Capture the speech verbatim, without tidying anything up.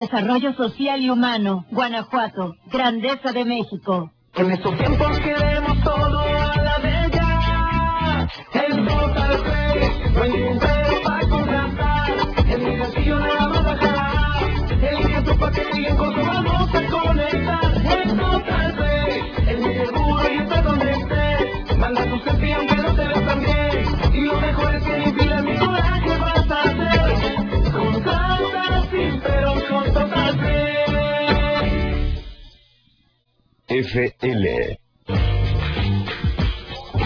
Desarrollo social y humano, Guanajuato, grandeza de México. En estos tiempos queremos todo a la de ya. En Total Play, no hay ningún pero para contratar. En mi gatillo nada más bajará. Elige tu paquete y en corto vamos a conectar. En Total Play, el mi seguro y está donde estés. Manda tu selfie aunque no te veas tan bien. Y lo mejor es que ni pila ni coraje vas a hacer. Contrata sin pero con Total Play. F L